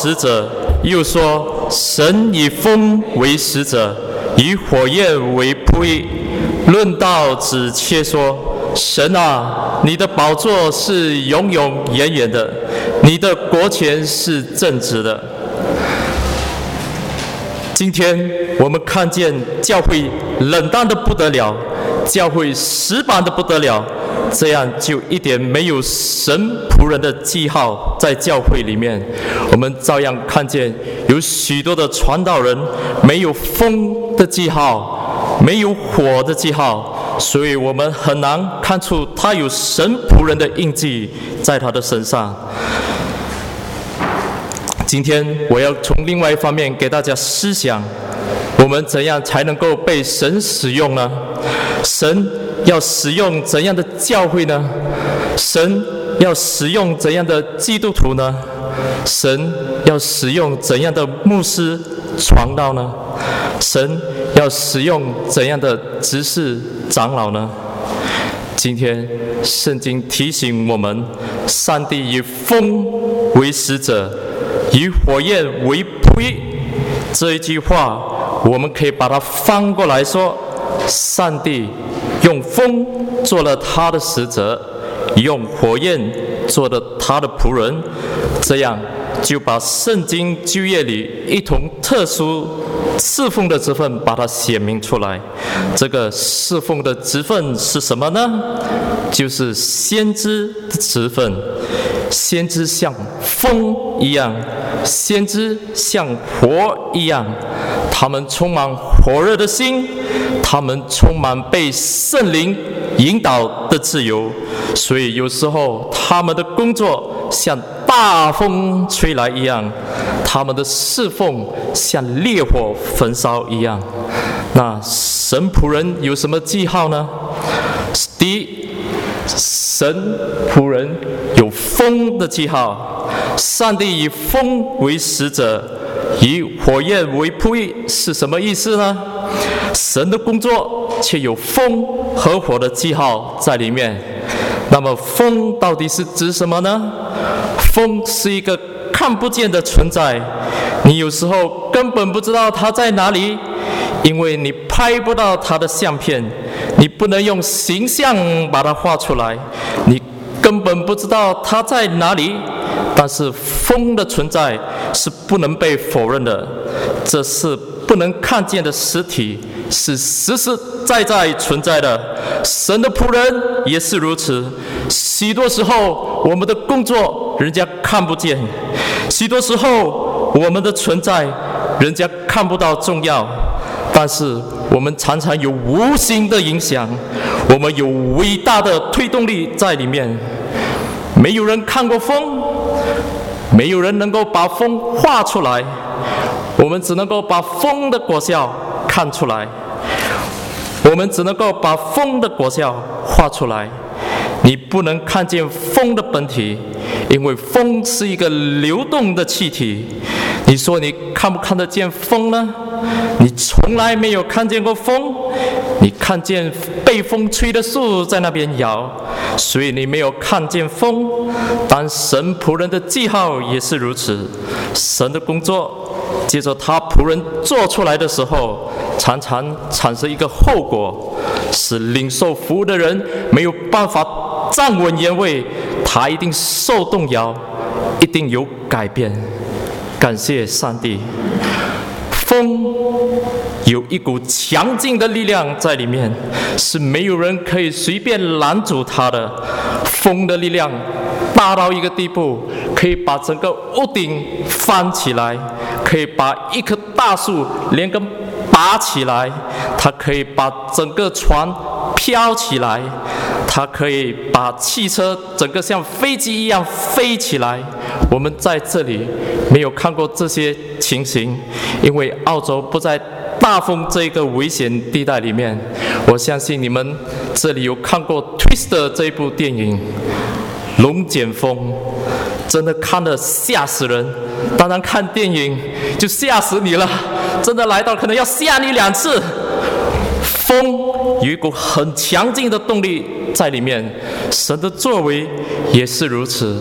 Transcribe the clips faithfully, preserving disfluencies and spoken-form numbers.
使者，又说：神以风为使者，以火焰为仆役。论道只切说：神啊，你的宝座是永永远远的，你的国权是正直的。今天我们看见教会冷淡的不得了，教会死板的不得了，这样就一点没有神仆人的记号在教会里面。我们照样看见有许多的传道人没有风的记号，没有火的记号，所以我们很难看出他有神仆人的印记在他的身上。今天我要从另外一方面给大家思想，我们怎样才能够被神使用呢？神要使用怎样的教会呢？神要使用怎样的基督徒呢？神要使用怎样的牧师传道呢？神要使用怎样的执事长老呢？今天圣经提醒我们，上帝以风为使者，以火焰为仆役。这一句话我们可以把它翻过来说，上帝用风做了他的使者，用火焰做了他的仆人，这样就把圣经旧约里一同特殊侍奉的职分把它写明出来。这个侍奉的职分是什么呢？就是先知的职分。先知像风一样，先知像火一样，他们充满火热的心，他们充满被圣灵引导的自由，所以有时候他们的工作像大风吹来一样，他们的侍奉像烈火焚烧一样。那神仆人有什么记号呢？第一，神仆人有风的记号。上帝以风为使者，以火焰为仆役，是什么意思呢？神的工作却有风和火的记号在里面。那么风到底是指什么呢？风是一个看不见的存在，你有时候根本不知道它在哪里，因为你拍不到它的相片，你不能用形象把它画出来，你根本不知道它在哪里。但是风的存在是不能被否认的，这是不能看见的实体，是实实在在存在的。神的仆人也是如此，许多时候我们的工作人家看不见，许多时候我们的存在人家看不到重要，但是我们常常有无形的影响，我们有伟大的推动力在里面。没有人看过风，没有人能够把风画出来，我们只能够把风的果效看出来，我们只能够把风的果效画出来。你不能看见风的本体，因为风是一个流动的气体。你说你看不看得见风呢？你从来没有看见过风，你看见被风吹的树在那边摇，所以你没有看见风。但神仆人的记号也是如此，神的工作接着他仆人做出来的时候，常常产生一个后果，使领受服务的人没有办法站稳原位，他一定受动摇，一定有改变。感谢上帝，风有一股强劲的力量在里面，是没有人可以随便拦阻它的。风的力量大到一个地步，可以把整个屋顶翻起来，可以把一棵大树连根拔起来，它可以把整个船飘起来，它可以把汽车整个像飞机一样飞起来。我们在这里没有看过这些情形，因为澳洲不在大风这个危险地带里面。我相信你们这里有看过《Twister》这一部电影，龙卷风真的看得吓死人。当然看电影就吓死你了，真的来到可能要吓你两次。风有一股很强劲的动力在里面，神的作为也是如此。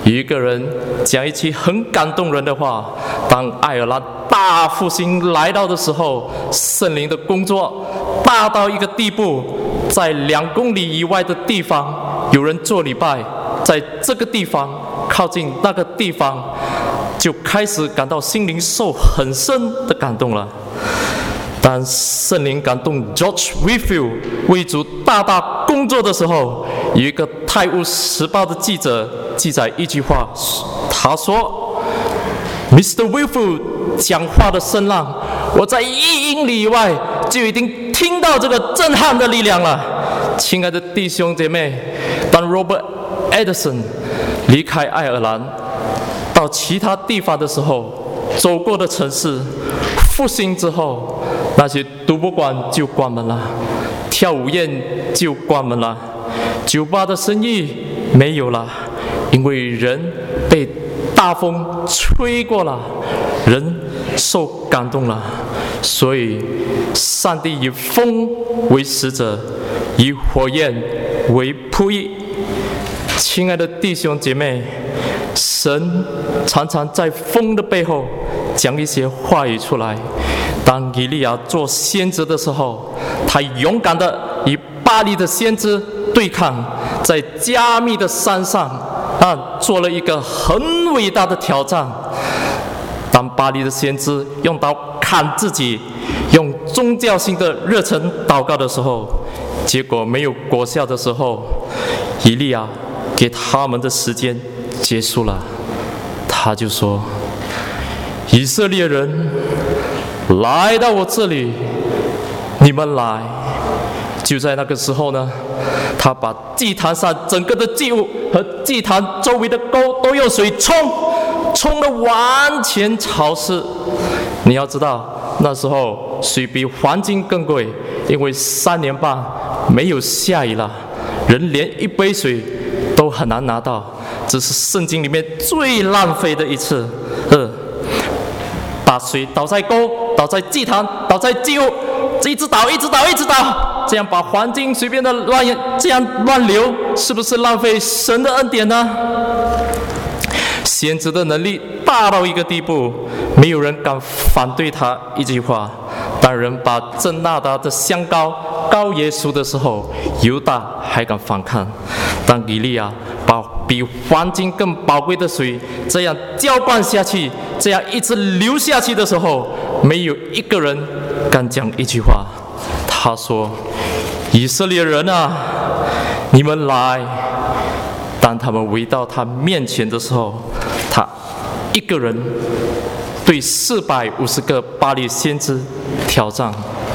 有一个人讲一句很感动人的话：当爱尔兰大复兴来到的时候，圣灵的工作大到一个地步，在两公里以外的地方有人做礼拜，在这个地方靠近那个地方就开始感到心灵受很深的感动了。当圣灵感动 George Whitefield 为主大大工作的时候，有一个《泰晤士报》的记者记载一句话，他说 ：“Mister Whitefield 讲话的声浪，我在一英里以外就已经听到这个震撼的力量了。”亲爱的弟兄姐妹，当 Robert Edison 离开爱尔兰到其他地方的时候，走过的城市复兴之后，那些赌博馆就关门了，跳舞宴就关门了，酒吧的生意没有了，因为人被大风吹过了，人受感动了，所以上帝以风为使者，以火焰为仆役。亲爱的弟兄姐妹，神常常在风的背后讲一些话语出来。当以利亚做先知的时候，他勇敢地与巴力的先知对抗，在加密的山上啊，做了一个很伟大的挑战。当巴力的先知用刀砍自己，用宗教性的热忱祷告的时候，结果没有果效的时候，以利亚给他们的时间结束了，他就说：“以色列人来到我这里，你们来。”就在那个时候呢，他把祭坛上整个的祭物和祭坛周围的沟都用水冲，冲得完全潮湿。你要知道，那时候水比黄金更贵，因为三年半没有下雨了，人连一杯水都很难拿到。这是圣经里面最浪费的一次。呃，把水倒在沟，倒在祭坛，倒在祭物，一直倒，一直倒，一直倒，这样把黄金随便的乱这样乱流，是不是浪费神的恩典呢？先知的能力大到一个地步，没有人敢反对他一句话。当人把真纳达的香膏膏耶稣的时候，犹大还敢反抗。当以利亚把比黄金更宝贵的水这样浇灌下去，这样一直流下去的时候，没有一个人敢讲一句话。他说：“以色列人啊，你们来。”当他们围到他面前的时候，他一个人对四百五十个巴力先知挑战：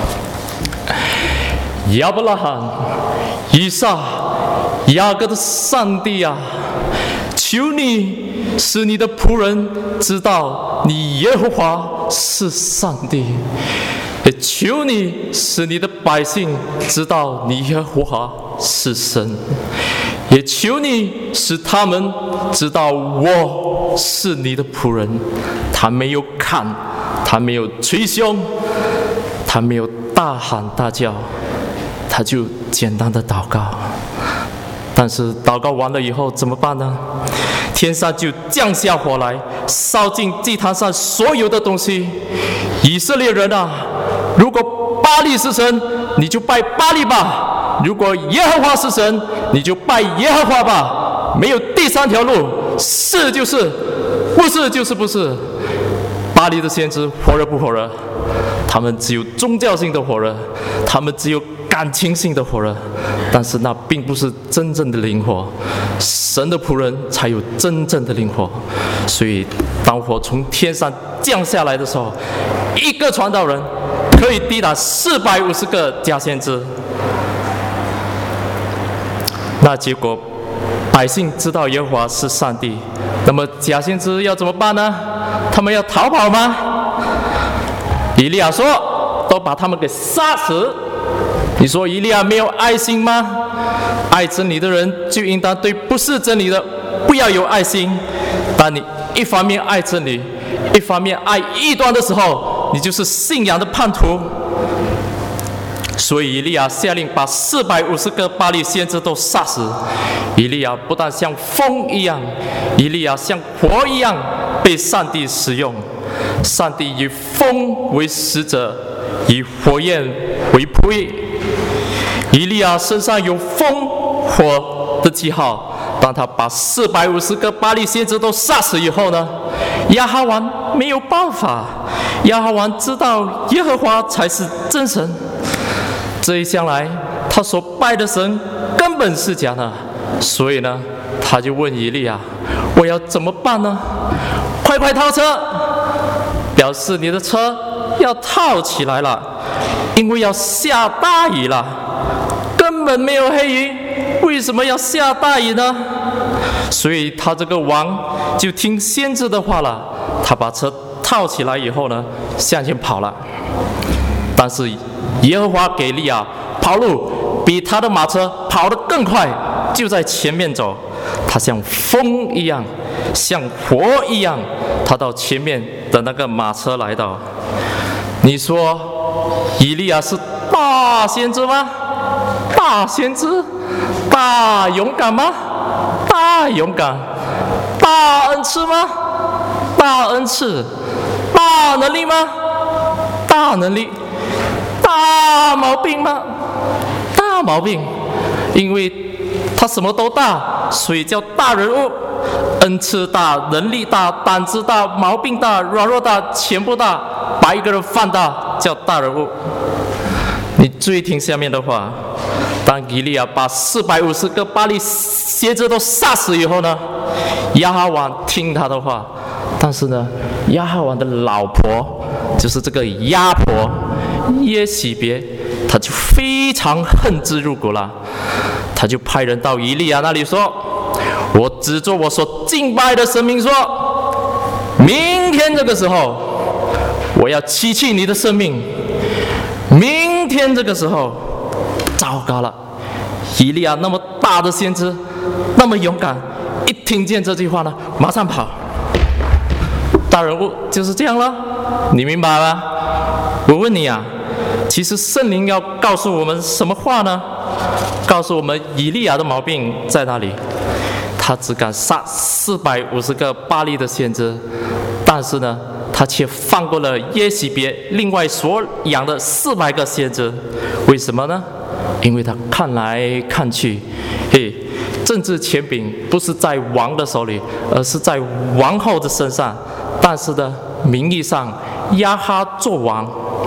亚伯拉罕、以撒、雅各的上帝啊，求你使你的仆人知道你耶和华是上帝，也求你使你的百姓知道你耶和华是神，也求你使他们知道我是你的仆人。他没有砍，他没有捶胸，他没有大喊大叫，他就简单的祷告。但是祷告完了以后怎么办呢？天上就降下火来，烧尽祭坛上所有的东西。以色列人啊，如果巴力是神，你就拜巴力吧；如果耶和华是神，你就拜耶和华吧。没有第三条路，是就是，不是就是不是。巴力的先知火热不火热？他们只有宗教性的火热，他们只有感情性的火热，但是那并不是真正的灵火。神的仆人才有真正的灵火。所以当火从天上降下来的时候，一个传道人可以抵挡四百五十个假先知。那结果百姓知道耶和华是上帝，那么假先知要怎么办呢？他们要逃跑吗？以利亚说：“都把他们给杀死。”你说以利亚没有爱心吗？爱真理的人就应当对不是真理的不要有爱心。当你一方面爱真理，一方面爱异端的时候，你就是信仰的叛徒。 所以以利亚下令把四百五十个巴力先知都杀死。以利亚不但像风一样，以利亚像火一样被上帝使用。上帝以风为使者，以火焰为仆役。以利亚身上有风火的记号。当他把四百五十个巴力先知都杀死以后呢，亚哈王没有办法。亚哈王知道耶和华才是真神，这一向来他所拜的神根本是假的，所以呢，他就问以利亚：“我要怎么办呢？快快套车！”表示你的车要套起来了，因为要下大雨了，根本没有黑云。为什么要下大雨呢？所以他这个王就听先知的话了，他把车套起来以后呢，向前跑了。但是耶和华给利亚跑路比他的马车跑得更快，就在前面走。他像风一样，像火一样，他到前面的那个马车来到。你说以利亚是大先知吗？大先知？大勇敢吗？大勇敢。大恩赐吗？大恩赐。大能力吗？大能力。大毛病吗？大毛病。因为他什么都大，所以叫大人物。恩赐大，能力大，胆子大，毛病大，软弱大，全部大，把一个人放大叫大人物。你注意听下面的话。当以利亚把四百五十个巴力先知都杀死以后呢，亚哈王听他的话，但是呢，亚哈王的老婆就是这个亚婆耶洗别，他就非常恨之入骨了。他就派人到以利亚那里说：“我指着我所敬拜的神明说，明天这个时候，我要弃弃你的生命。明天这个时候。”糟糕了！以利亚那么大的先知，那么勇敢，一听见这句话呢，马上跑。大人物就是这样了，你明白吗？我问你啊，其实圣灵要告诉我们什么话呢？告诉我们以利亚的毛病在哪里？他只敢杀四百五十个巴力的先知，但是呢，他却放过了耶洗别另外所养的四百个先知，为什么呢？因为他看来看去，嘿，政治权柄不是在王的手里，而是在王后的身上。但是呢，名义上亚哈做王，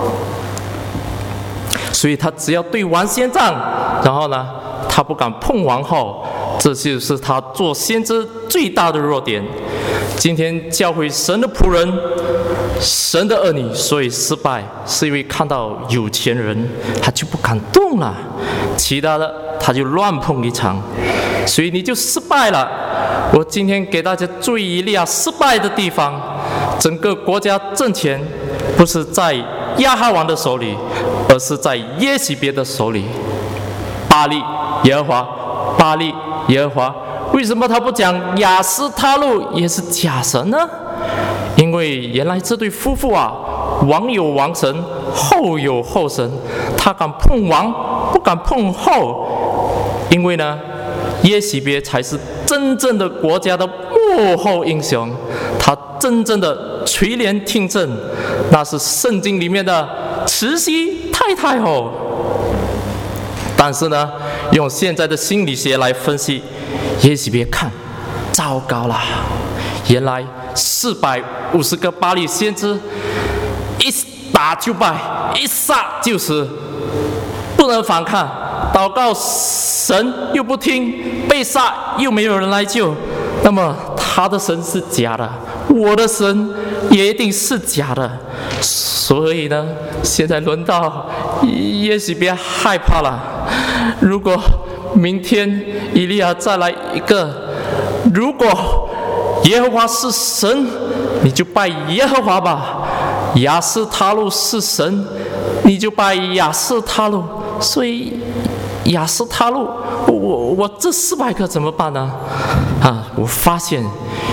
所以他只要对王先战，然后呢，他不敢碰王后，这就是他做先知最大的弱点。今天教会神的仆人，神的儿女，所以失败，是因为看到有钱人，他就不敢动了，其他的他就乱碰一场，所以你就失败了。我今天给大家注意以利亚失败的地方，整个国家政权不是在亚哈王的手里，而是在耶洗别的手里。巴力耶和华，巴力耶和华，为什么他不讲亚斯他路也是假神呢？因为原来这对夫妇啊，王有王神，后有后神，他敢碰王，不敢碰后。因为呢，耶洗别才是真正的国家的幕后英雄，他真正的垂帘听政，那是圣经里面的慈禧太太后。但是呢，用现在的心理学来分析，耶洗别看，糟糕了，原来四百五十个巴力先知，一打就败，一杀就死，不能反抗，祷告神又不听，被杀又没有人来救，那么他的神是假的，我的神也一定是假的。所以呢，现在轮到耶洗别害怕了。如果明天以利亚再来一个，如果耶和华是神，你就拜耶和华吧；亚斯他路是神，你就拜亚斯他路。所以亚斯他路，我我这四百个怎么办呢？啊，我发现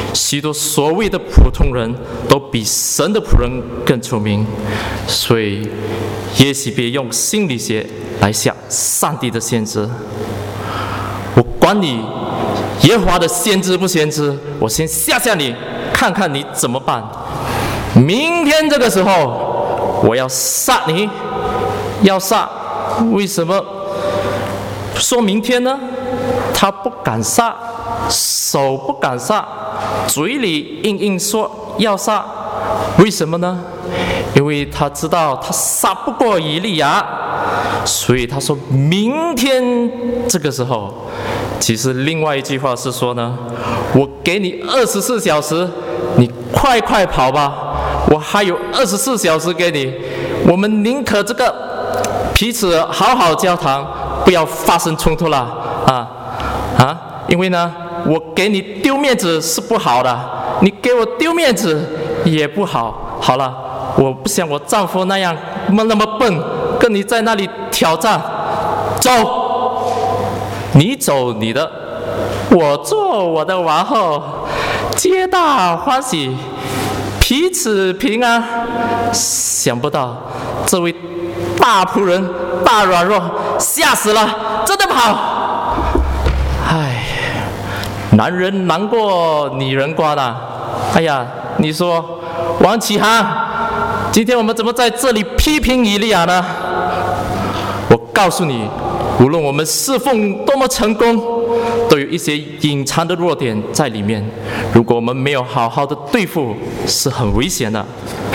许多所谓的普通人都比神的仆人更聪明，所以也许别用心理学来想上帝的先知。我管你耶和华的先知不先知，我先吓吓你，看看你怎么办。明天这个时候我要杀你，要杀，为什么说明天呢？他不敢杀，手不敢杀，嘴里硬硬说要杀，为什么呢？因为他知道他杀不过以利亚，所以他说明天这个时候。其实另外一句话是说呢，我给你二十四小时，你快快跑吧，我还有二十四小时给你，我们宁可这个彼此好好交谈，不要发生冲突了啊啊！因为呢，我给你丢面子是不好的，你给我丢面子也不好。好了，我不像我丈夫那样那么笨，跟你在那里挑战，走。你走你的，我做我的王后，皆大欢喜，彼此平安。想不到这位大仆人大软弱，吓死了，真的跑。唉，男人难过女人瓜的。哎呀，你说王启航，今天我们怎么在这里批评以利亚呢？我告诉你，无论我们侍奉多么成功，都有一些隐藏的弱点在里面。如果我们没有好好的对付，是很危险的。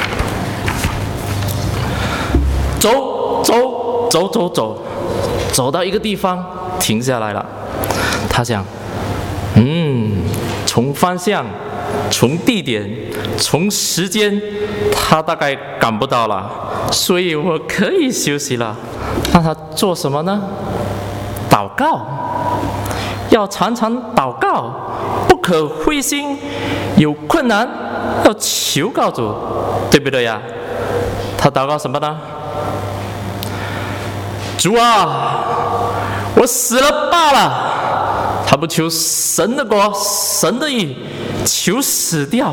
走走走走走，走到一个地方停下来了。他想，嗯，从方向、从地点、从时间，他大概赶不到了，所以我可以休息了。那他做什么呢？祷告，要常常祷告，不可灰心，有困难要求告主，对不对呀？他祷告什么呢？主啊，我死了罢了。他不求神的国、神的义，求死掉。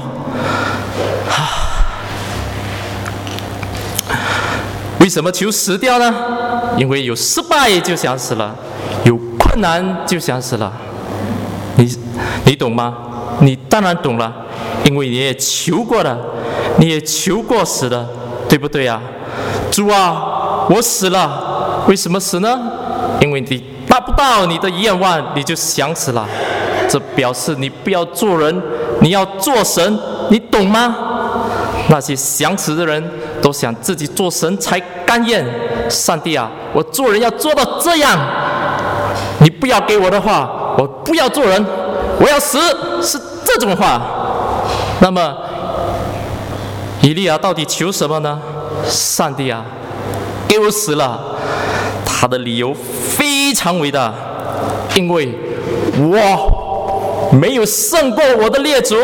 为什么求死掉呢？因为有失败就想死了，有困难就想死了。你你懂吗？你当然懂了，因为你也求过了，你也求过死了，对不对呀？主啊，我死了，为什么死呢？因为你达不到你的愿望，你就想死了。这表示你不要做人，你要做神，你懂吗？那些想死的人都想自己做神才甘愿。上帝啊，我做人要做到这样，你不要给我的话，我不要做人，我要死，是这种话。那么以利亚到底求什么呢？上帝啊，给我死了。他的理由非常伟大，因为我没有胜过我的列祖，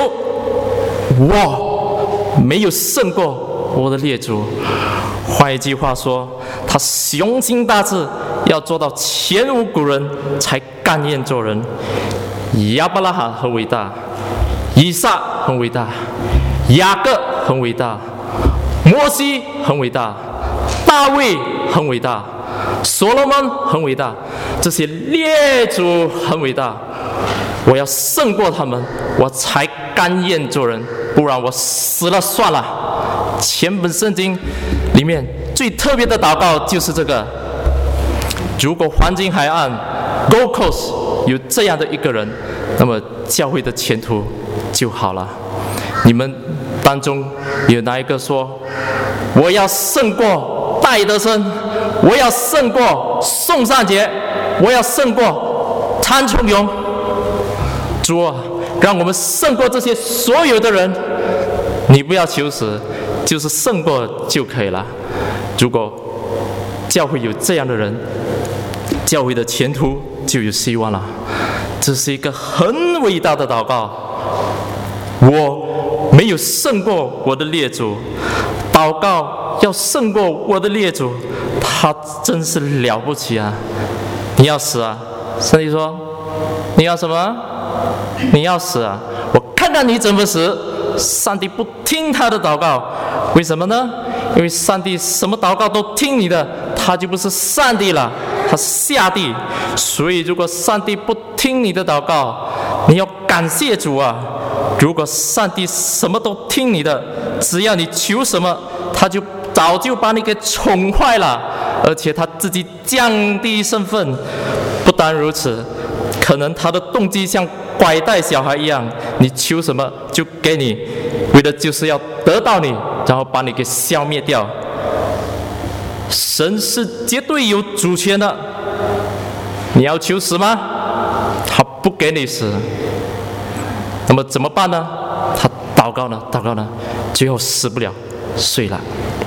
我没有胜过我的列祖。换一句话说，他雄心大志，要做到前无古人才甘愿做人。亚伯拉罕很伟大，以撒很伟大，雅各很伟大，摩西很伟大，大卫很伟大，所罗门很伟大，这些列祖很伟大。我要胜过他们，我才甘愿做人，不然我死了算了。全本圣经里面最特别的祷告就是这个。如果黄金海岸 Gold Coast 有这样的一个人，那么教会的前途就好了。你们当中有哪一个说，我要胜过戴德生，我要胜过宋尚杰，我要胜过苍穹勇？主啊，让我们胜过这些所有的人。你不要求死，就是胜过就可以了。如果教会有这样的人，教会的前途就有希望了。这是一个很伟大的祷告。我没有胜过我的列祖，祷告要胜过我的列祖，他真是了不起啊！你要死啊？上帝说，你要什么？你要死啊？我看看然你怎么死，上帝不听他的祷告，为什么呢？因为上帝什么祷告都听你的，他就不是上帝了，他是下帝。所以如果上帝不听你的祷告，你要感谢主啊！如果上帝什么都听你的，只要你求什么，他就早就把你给宠坏了，而且他自己降低身份。不单如此，可能他的动机像拐带小孩一样，你求什么就给你，为的就是要得到你，然后把你给消灭掉。神是绝对有主权的，你要求死吗？他不给你死。那么怎么办呢？他祷告呢，祷告呢，最后死不了，睡了。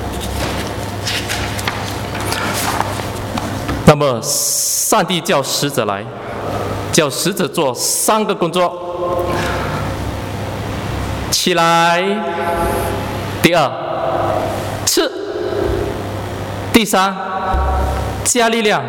那么上帝叫使者来，叫使者做三个工作：起来，第二，吃，第三，加力量。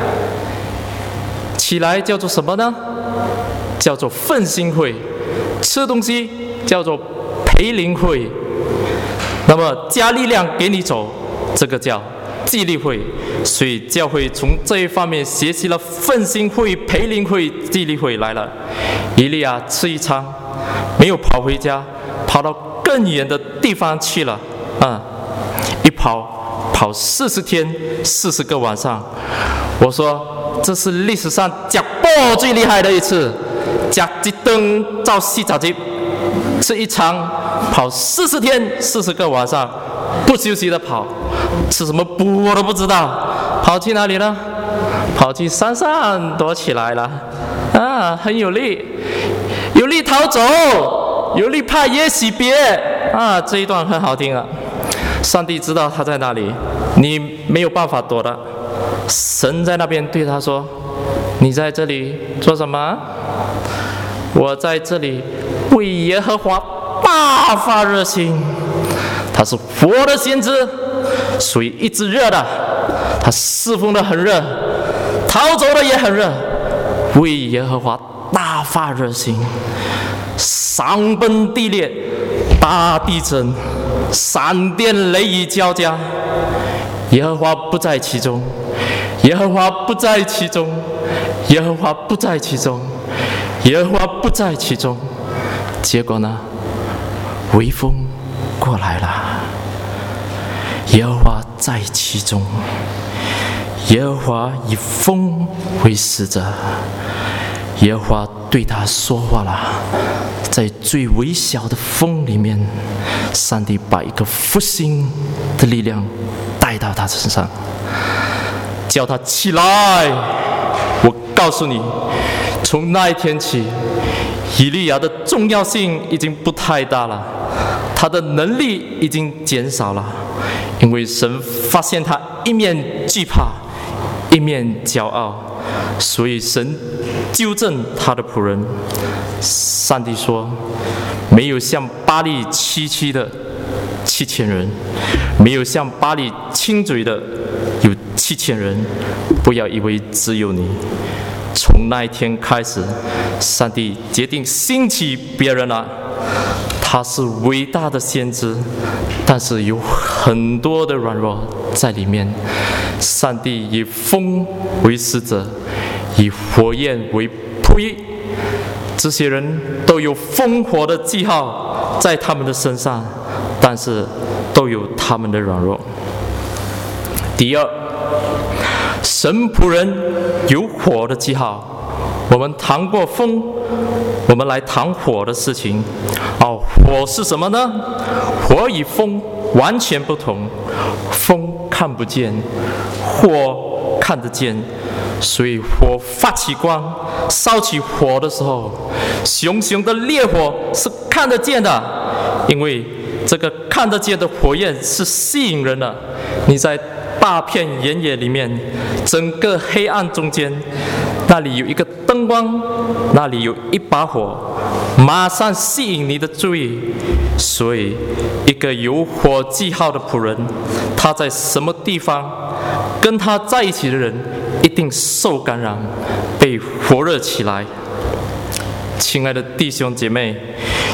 起来叫做什么呢？叫做奋兴会。吃东西叫做培灵会。那么加力量给你走，这个叫纪律会。所以教会从这一方面学习了奋兴会、培灵会、纪律会来了。以利亚吃一餐，没有跑回家，跑到更远的地方去了。啊、嗯，一跑跑四十天，四十个晚上。我说这是历史上脚步最厉害的一次。加一灯照四十集，吃一场跑四十天四十个晚上，不休息的跑，吃什么补我都不知道。跑去哪里了？跑去山上躲起来了。啊，很有力，有力逃走，有力怕耶洗别。啊，这一段很好听啊。上帝知道他在哪里，你没有办法躲的。神在那边对他说：“你在这里做什么？我在这里为耶和华大发热心。”他是活的先知，所以一直热的，他侍奉的很热，逃走的也很热，为耶和华大发热心。山崩地裂，大地震，闪电雷雨交加，耶和华不在其中，耶和华不在其中，耶和华不在其中，耶和华不在其中。结果呢？微风过来了，耶和华在其中，耶和华以风为使者，耶和华对他说话了。在最微小的风里面，上帝把一个复兴的力量带到他身上，叫他起来。我告诉你，从那一天起，以利亚的重要性已经不太大了，他的能力已经减少了，因为神发现他一面惧怕，一面骄傲，所以神纠正他的仆人。上帝说：“没有像巴力区区的七千人，没有像巴力亲嘴的有七千人，不要以为只有你。”从那一天开始，上帝决定兴起别人了。他是伟大的先知，但是有很多的软弱在里面。上帝以风为使者，以火焰为仆役，这些人都有烽火的记号在他们的身上，但是都有他们的软弱。第二，神仆人有火的记号。我们谈过风，我们来谈火的事情。哦，火是什么呢？火与风完全不同。风看不见，火看得见。所以火发起光，烧起火的时候，熊熊的烈火是看得见的，因为这个看得见的火焰是吸引人的。你在大片原野里面，整个黑暗中间，那里有一个灯光，那里有一把火，马上吸引你的注意。所以一个有火记号的仆人，他在什么地方，跟他在一起的人一定受感染，被火热起来。亲爱的弟兄姐妹，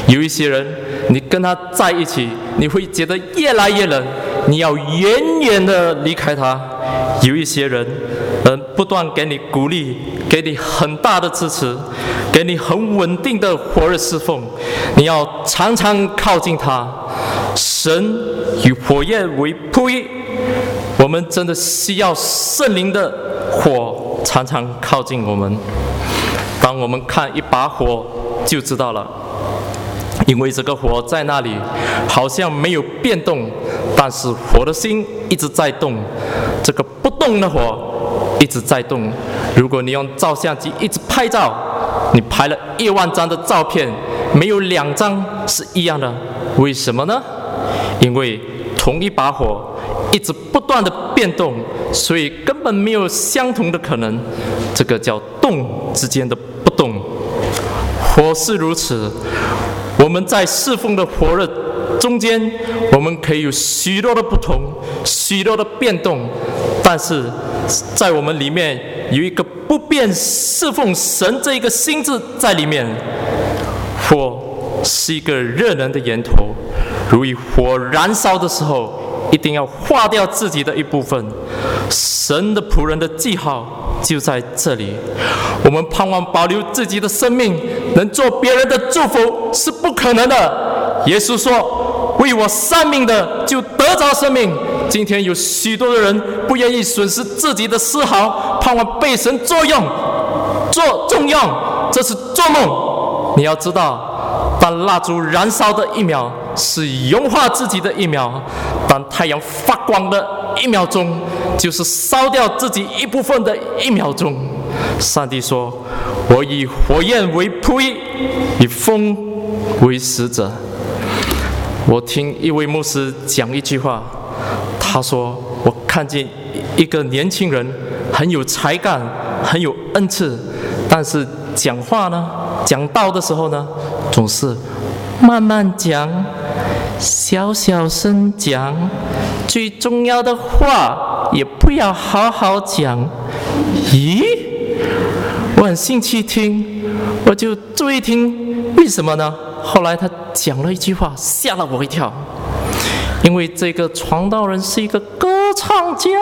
有一些人，你跟他在一起，你会觉得越来越冷，你要远远的离开他。有一些人，嗯，不断给你鼓励，给你很大的支持，给你很稳定的火热侍奉，你要常常靠近他。神以火焰为仆役，我们真的需要圣灵的火常常靠近我们。当我们看一把火就知道了，因为这个火在那里好像没有变动，但是火的心一直在动，这个不动的火一直在动。如果你用照相机一直拍照，你拍了一万张的照片，没有两张是一样的。为什么呢？因为同一把火一直不断的变动，所以根本没有相同的可能。这个叫动之间的不动。火是如此，我们在侍奉的火热中间，我们可以有许多的不同，许多的变动，但是在我们里面有一个不变侍奉神这一个心智在里面。火是一个热能的源头，如以火燃烧的时候，一定要化掉自己的一部分。神的仆人的记号就在这里。我们盼望保留自己的生命，能做别人的祝福是不可能的。耶稣说：“为我丧命的，就得着生命。”今天有许多的人不愿意损失自己的丝毫，盼望被神作用、做重用，这是做梦。你要知道，当蜡烛燃烧的一秒，是融化自己的一秒；当太阳发光的一秒钟，就是烧掉自己一部分的一秒钟。上帝说：“我以火焰为仆役，以风为使者。”我听一位牧师讲一句话，他说：“我看见一个年轻人很有才干，很有恩赐，但是讲话呢，讲道的时候呢，总是慢慢讲，小小声讲，最重要的话也不要好好讲。”咦，我很兴趣听，我就注意听，为什么呢？后来他讲了一句话，吓了我一跳。因为这个传道人是一个歌唱家，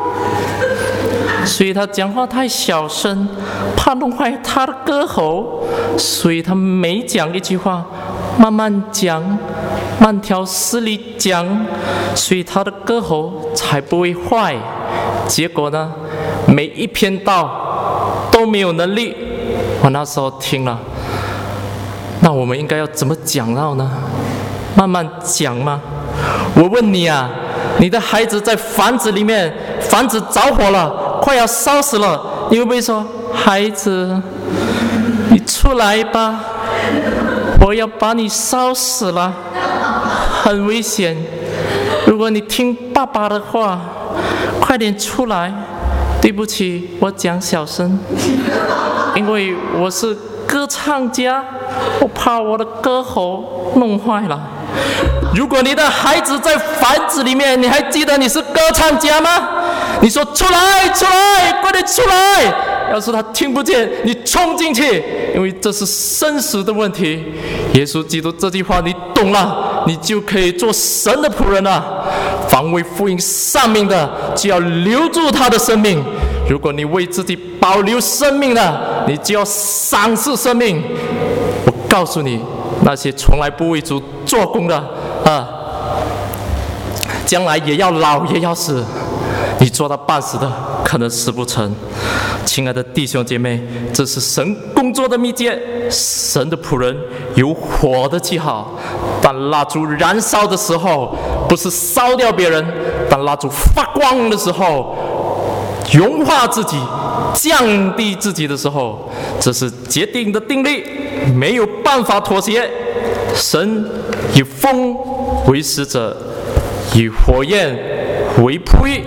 所以他讲话太小声，怕弄坏他的歌喉，所以他每讲一句话，慢慢讲，慢条斯理讲，所以他的歌喉才不会坏。结果呢，每一篇道都没有能力。我那时候听了，那我们应该要怎么讲到呢？慢慢讲吗？我问你啊，你的孩子在房子里面，房子着火了，快要烧死了，你会不会说：“孩子，你出来吧，我要把你烧死了，很危险。如果你听爸爸的话，快点出来。对不起，我讲小声，因为我是歌唱家，我怕我的歌喉弄坏了。”如果你的孩子在房子里面，你还记得你是歌唱家吗？你说：“出来，出来，快点出来！”要是他听不见，你冲进去，因为这是生死的问题。耶稣基督这句话你懂了，你就可以做神的仆人了。凡为福音丧命的，就要留住他的生命。如果你为自己保留生命了，你就要赏赐生命。我告诉你，那些从来不为主做工的啊，将来也要老也要死。你做到半死的，可能死不成。亲爱的弟兄姐妹，这是神工作的秘诀。神的仆人有火的记号，当蜡烛燃烧的时候，不是烧掉别人；当蜡烛发光的时候，融化自己，降低自己的时候，这是决定的定律，没有办法妥协。神以风为使者，以火焰为仆役。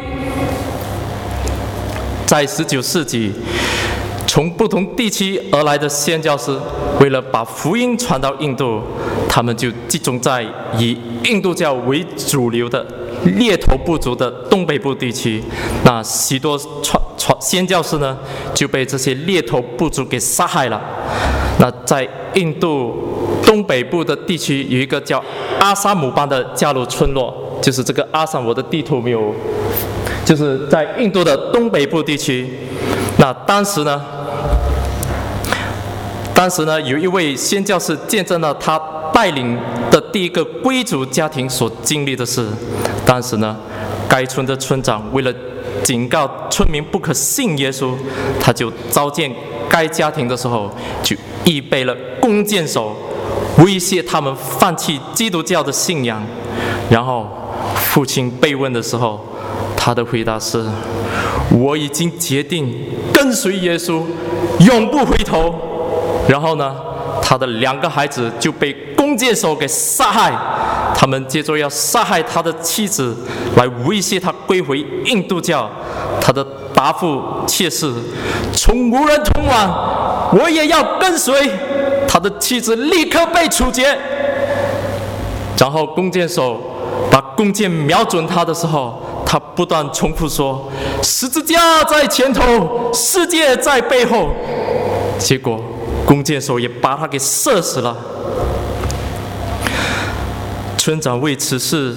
在十九世纪，从不同地区而来的宣教师，为了把福音传到印度，他们就集中在以印度教为主流的猎头部族的东北部地区。那许多传传宣教师呢，就被这些猎头部族给杀害了。那在印度东北部的地区有一个叫阿萨姆邦的加鲁村落，就是这个阿萨姆，我的地图没有，就是在印度的东北部地区。那当时呢，当时呢，有一位宣教士见证了他带领的第一个贵族家庭所经历的事。当时呢，该村的村长为了警告村民不可信耶稣，他就召见该家庭的时候，就预备了弓箭手，威胁他们放弃基督教的信仰。然后父亲被问的时候，他的回答是：我已经决定跟随耶稣，永不回头。然后呢，他的两个孩子就被弓箭手给杀害。他们接着要杀害他的妻子，来威胁他归回印度教。他的答复却是：从无人同往，我也要跟随。他的妻子立刻被处决。然后弓箭手把弓箭瞄准他的时候，他不断重复说：十字架在前头，世界在背后。结果弓箭手也把他给射死了。村长为此事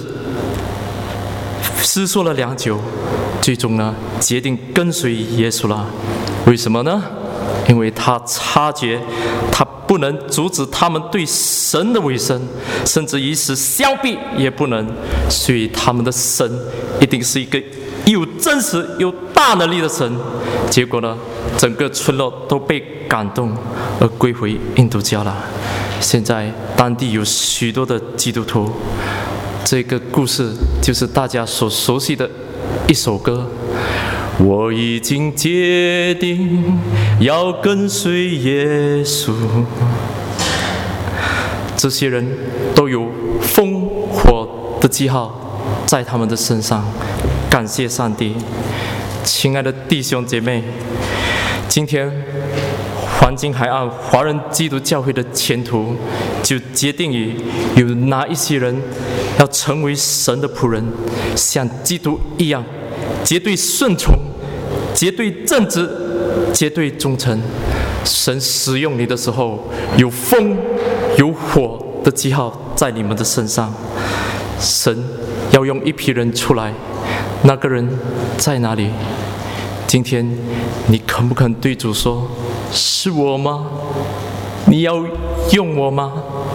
思索了良久，最终呢，决定跟随耶稣了。为什么呢？因为他察觉他不能阻止他们对神的委身，甚至以死相逼也不能，所以他们的神一定是一个有真实有大能力的神。结果呢，整个村落都被感动而归回印度教了。现在当地有许多的基督徒。这个故事就是大家所熟悉的一首歌：我已经决定要跟随耶稣。这些人都有风火的记号在他们的身上，感谢上帝。亲爱的弟兄姐妹，今天黄金海岸华人基督教会的前途就决定于有哪一些人要成为神的仆人，像基督一样绝对顺从，绝对正直，绝对忠诚。神使用你的时候，有风有火的记号在你们的身上。神要用一批人出来，那个人在哪里？今天你肯不肯对主说：是我吗？你要用我吗？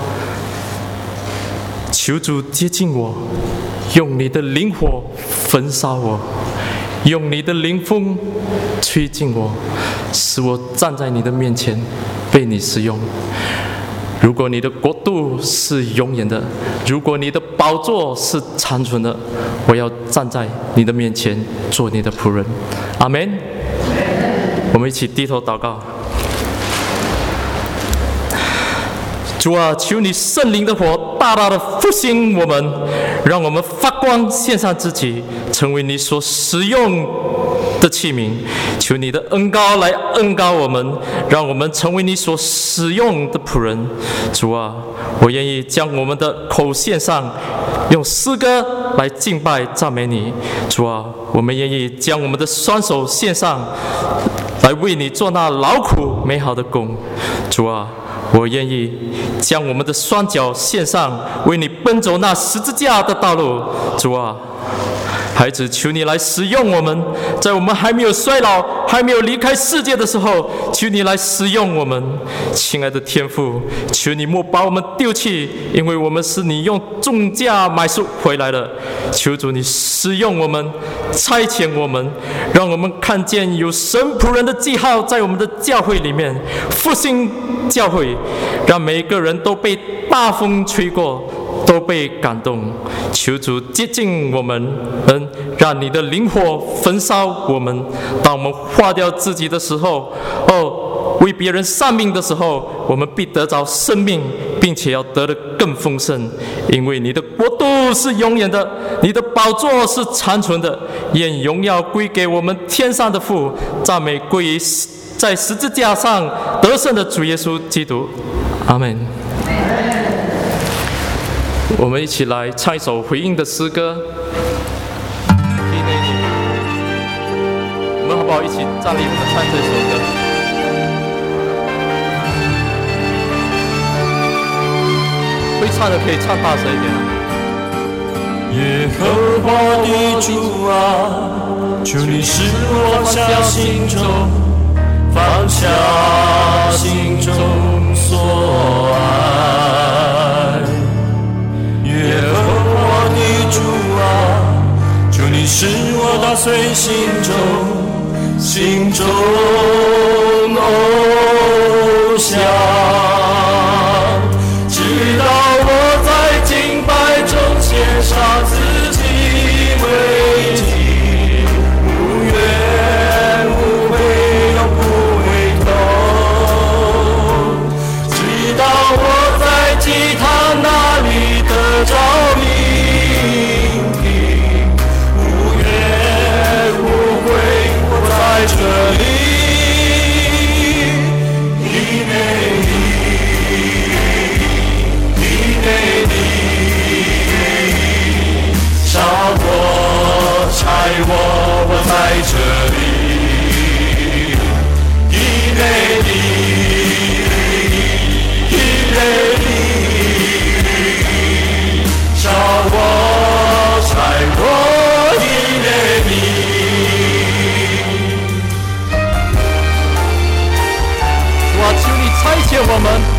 求主接近我，用你的灵火焚烧我，用你的灵风吹进我，使我站在你的面前被你使用。如果你的国度是永远的，如果你的宝座是长存的，我要站在你的面前做你的仆人。阿们。我们一起低头祷告。主啊，求你圣灵的火大大的复兴我们，让我们发光献上自己，成为你所使用的器皿。求你的恩膏来恩膏我们，让我们成为你所使用的仆人。主啊，我愿意将我们的口献上，用诗歌来敬拜赞美你。主啊，我们愿意将我们的双手献上，来为你做那劳苦美好的工。主啊，我愿意将我们的双脚献上，为你奔走那十字架的道路。主啊，孩子，求你来使用我们，在我们还没有衰老、还没有离开世界的时候，求你来使用我们。亲爱的天父，求你莫把我们丢弃，因为我们是你用重价买赎回来的。求主你使用我们，差遣我们，让我们看见有神仆人的记号在我们的教会里面，复兴教会，让每一个人都被大风吹过，都被感动。求主接近我们，能让你的灵火焚烧我们。当我们化掉自己的时候，哦，为别人丧命的时候，我们必得着生命，并且要得的更丰盛。因为你的国度是永远的，你的宝座是长存的。愿荣耀归给我们天上的父，赞美归于在十字架上得胜的主耶稣基督。阿们。我们一起来唱一首回应的诗歌。我们好不好一起站立，我们唱这首歌。 会唱的可以唱大声一点啊。 耶和华的主啊，求你使我放下心中，放下心中所爱。耶和华的主啊，求你使我打碎心中，心中偶像，直到我在敬拜中献上自己为祭，无怨无悔，永不回头，直到我在祭坛那里得着平平，无怨无悔，我在这里。爱我，我在这里，以内里，以内里，烧我，柴我，以内里。 主啊，求你差遣我们。